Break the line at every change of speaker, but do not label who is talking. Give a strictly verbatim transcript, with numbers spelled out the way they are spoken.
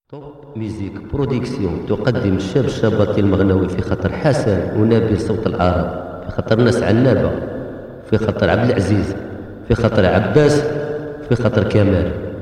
توب ميوزيك برودكسيون تقدم الشاب الشابة المغنوي في خطر حسن ونبيل صوت العرب، في خطر ناس عنابة، في خطر عبد العزيز، في خطر عباس، في خطر كمال.